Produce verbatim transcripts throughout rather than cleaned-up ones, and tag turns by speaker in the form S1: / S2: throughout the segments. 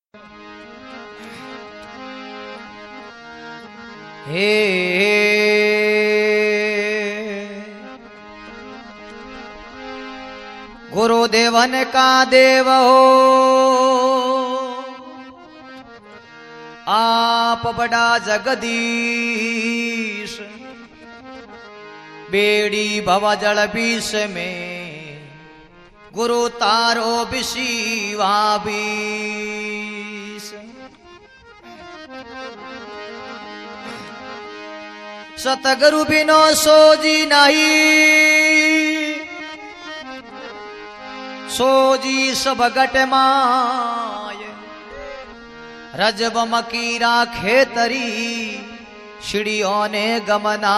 S1: हे गुरुदेवन का देव हो आप बड़ा जगदीश, बेड़ी भवजल बीस में गुरु तारो बिशिवा बीस। सतगुरु बिनो सोजी नहीं, सोजी सब गट माय। रजब मकीरा खेतरी शिड़ियों ने गमना।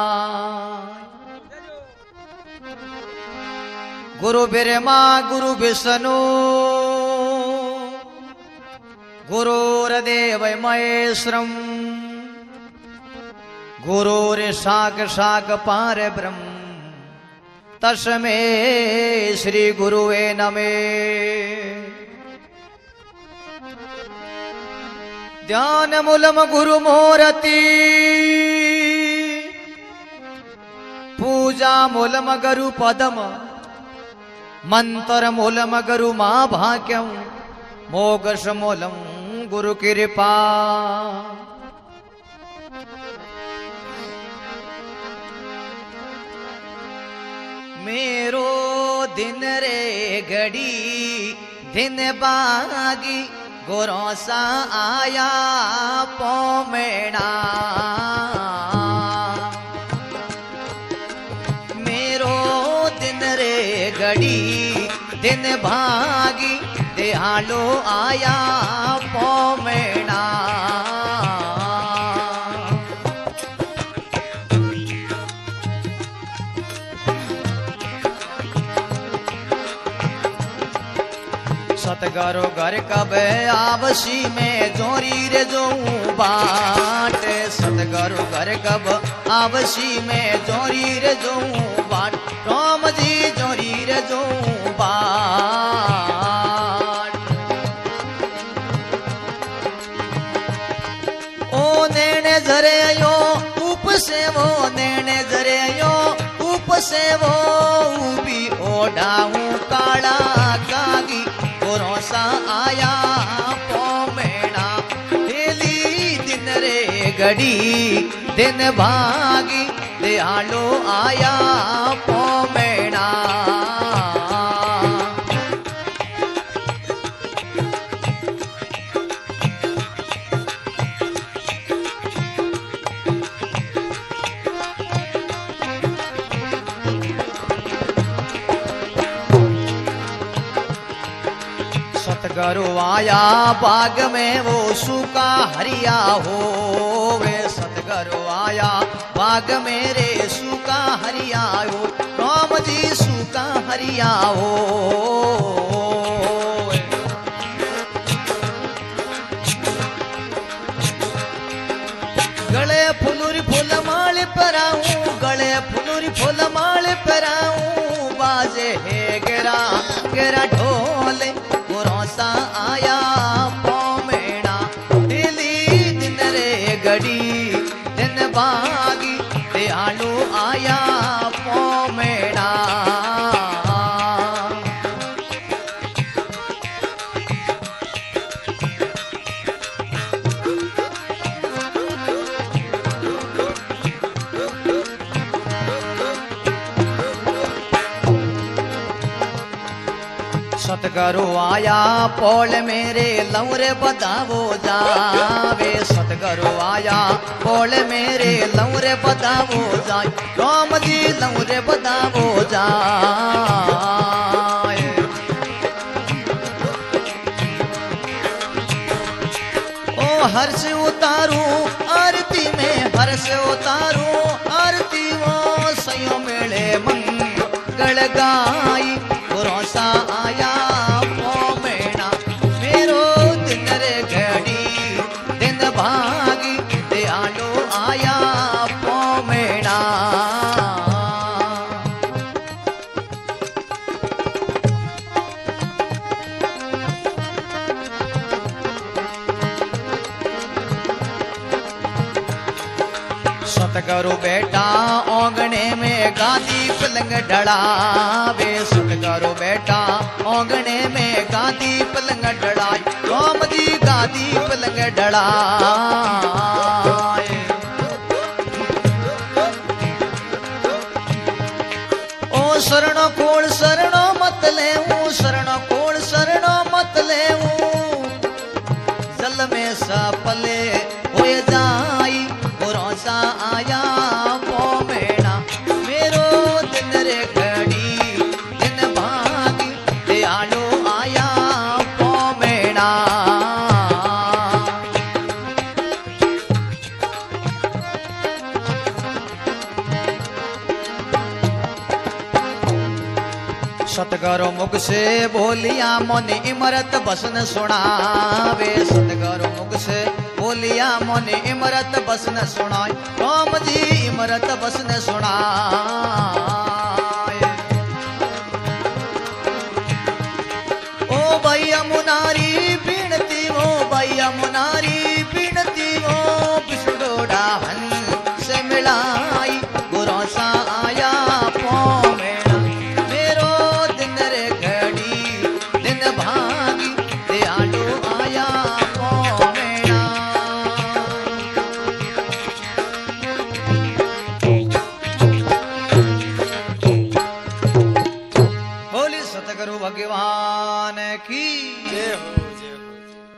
S1: गुरु बिरमा गुरु विष्णु गुरुर्देव महेश्वरम, गुरुर साक साक पार ब्रह्म तस्मै श्री गुरुवे नमे। ध्यान मूलम गुरु मूर्ति, पूजा मूलम गुरु पदम, मंत्र मूलम गुरु मां भाग्यम, मोगस मूलम गुरु कृपा। मेरो दिन रे घड़ी दिन बागी, गुरों सा आया पोमेना। मेरो दिन रे घड़ी दिन भागी, देहालो आया पोमेना। सतगुरु घर कब आवसी में जोरी रे जो बाट। सतगुरु घर कब आवसी में जोरी रे जो बाट। राम जी जोरी रे जो बाट। ओ नेने झरे यो ऊप से वो, नेने झरे यो ऊप से वो भी ओढ़ाऊं काला कागी, गुरोसा आया पोमेना। हेली दिन रे घड़ी दिन भागी, दयालो आया पोमेना। सतगुरु आया बाग में वो सूखा हरिया हो वे। सतगुरु आया बाग मेरे सूखा हरिया हो, राम जी सूखा हरिया हो। गले फुलुरी फूल माल पराऊं, गले फुलुरी फूल माल पराऊं। बाजे है गेरा गेरा ढोले, गुरोसा आया पोमेना। दिली दिन रे घड़ी दिन भागी, दयालु आया पोमेना। सतगुरु आया पोल मेरे लौरे बतावो जावे। सतगुरु आया पोल मेरे लौरे बतावो जाए, राम जी लौरे बतावो जाए। ओ हर्ष उतारू आरती में, हर्ष उतारू आरती वो सयो मेले मंगल गाई, गुरोसा आया पोमेना। मेरो दिन रे घड़ी दिन भागी, दयालो आया पोमेना। सतगुरु बेटा ओंगने में गादी पलंग ढड़ावे, सतगुरु बेटा ओंगने में गादी पलंग ढड़ाए, राम जी गादी पलंग ढड़ाए। ओ शरण कोल शरण मत ले, शरण कोल शरण मत ले, जल में सपले हो जाई भरोसा आया पोमेना, मेरो दिन रे घड़ी दिन भागी दयालु आया पोमेना। सतगुरु मुख से बोलिया मन इमरत बसन सुनावे, सतगुरु मुख से बोलिया मन इमरत बसन सुनाए, राम जी इमरत बसन सुना।